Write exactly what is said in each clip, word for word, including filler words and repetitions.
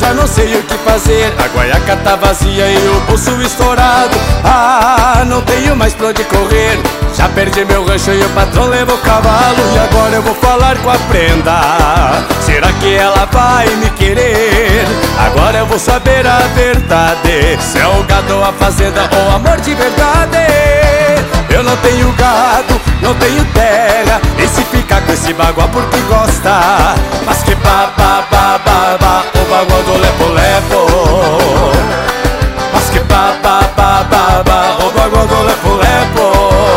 já não sei o que fazer. A guaiaca tá vazia e o bolso estourado. Ah, não tenho mais pra onde correr. Já perdi meu rancho e o patrão levou o cavalo. E agora eu vou falar com a prenda. Será que ela vai me querer? Agora eu vou saber a verdade, se é o gado ou a fazenda ou amor de verdade. Eu não tenho gado, não tenho terra, e se ficar com esse bagual porque gosta. Mas que babá, babá, babá, o bagual do lepo-lepo. Mas que babá, babá, babá, o bagual do lepo-lepo.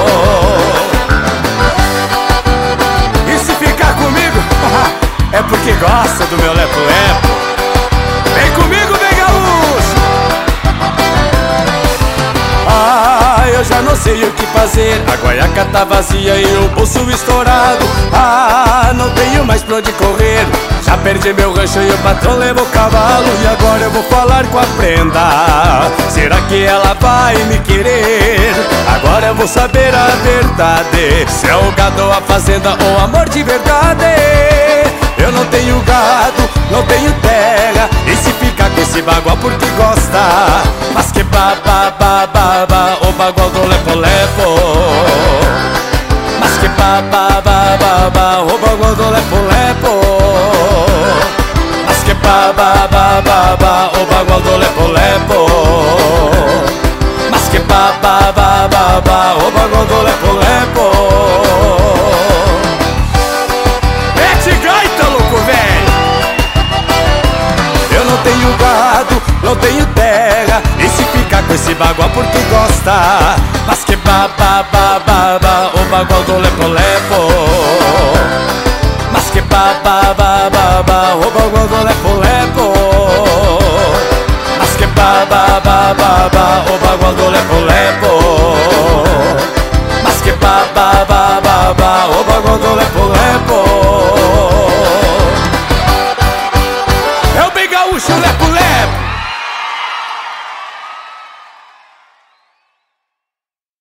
E se ficar comigo, é porque gosta do meu lepo-lepo. Vem comigo, vem gaúcho! Ah, eu já não sei o que fazer. A guaiaca tá vazia e o bolso estourado. Ah, não tenho mais pra onde correr. Já perdi meu rancho e o patrão levou o cavalo. E agora eu vou falar com a prenda. Será que ela vai me querer? Agora eu vou saber a verdade, se é o gado ou a fazenda ou amor de verdade. Eu não tenho gado, não tenho terra, e se ficar com esse bagual porque gosta. Mas que babá, babá, babá, o bagual do lepo-lepo. Mas que babá, babá, babá, o bagual do lepo-lepo. Mas que babá, babá, babá, o bagual do lepo-lepo. Mas que babá, babá, babá, o bagual do lepo-lepo. Tenho gado, não tenho terra, e se ficar com esse bagual porque gosta. Mas que babá, babá, babá, o bagual do lepo-lepo. Mas que babá, babá, babá, o bagual do lepo-lepo. Mas que babá, babá, babá, o bagual do lepo-lepo. Mas que babá, babá, babá, o bagual do lepo-lepo.